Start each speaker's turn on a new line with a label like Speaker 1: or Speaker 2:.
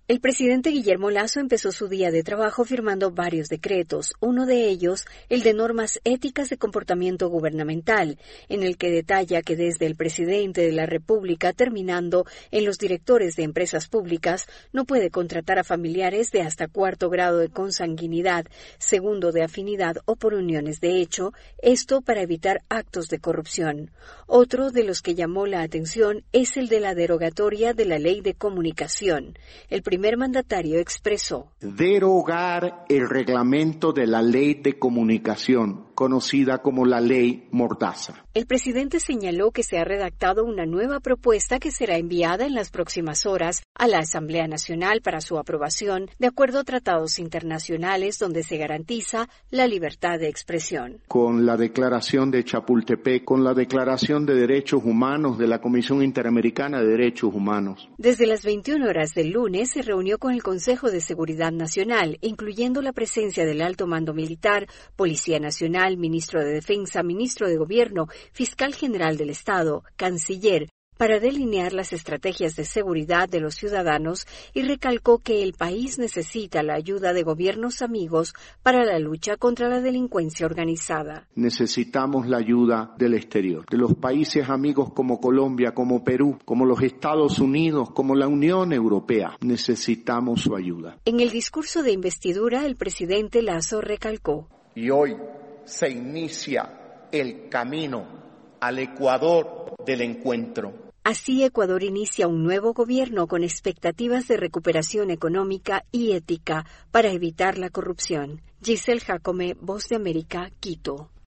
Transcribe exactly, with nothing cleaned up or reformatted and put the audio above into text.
Speaker 1: El presidente Guillermo Lasso empezó su día de trabajo firmando varios decretos, uno de ellos el de normas éticas de comportamiento gubernamental, en el que detalla que desde el presidente de la República terminando en los directores de empresas públicas no puede contratar a familiares de hasta cuarto grado de consanguinidad, segundo de afinidad o por uniones de hecho, esto para evitar actos de corrupción. Otro de los que llamó la atención es el de la derogatoria de la Ley de Comunicación. El El primer mandatario expresó:
Speaker 2: derogar el reglamento de la Ley de Comunicación, conocida como la Ley Mordaza.
Speaker 1: El presidente señaló que se ha redactado una nueva propuesta que será enviada en las próximas horas a la Asamblea Nacional para su aprobación, de acuerdo a tratados internacionales donde se garantiza la libertad de expresión.
Speaker 2: Con la Declaración de Chapultepec, con la Declaración de Derechos Humanos de la Comisión Interamericana de Derechos Humanos.
Speaker 1: Desde las veintiuna horas del lunes se reunió con el Consejo de Seguridad Nacional, incluyendo la presencia del Alto Mando Militar, Policía Nacional, Ministro de Defensa, Ministro de Gobierno, Fiscal General del Estado, Canciller, para delinear las estrategias de seguridad de los ciudadanos y recalcó que el país necesita la ayuda de gobiernos amigos para la lucha contra la delincuencia organizada.
Speaker 2: Necesitamos la ayuda del exterior, de los países amigos como Colombia, como Perú, como los Estados Unidos, como la Unión Europea. Necesitamos su ayuda.
Speaker 1: En el discurso de investidura, el presidente Lasso recalcó:
Speaker 3: y hoy se inicia el camino al Ecuador del encuentro.
Speaker 1: Así, Ecuador inicia un nuevo gobierno con expectativas de recuperación económica y ética para evitar la corrupción. Giselle Jacome, Voz de América, Quito.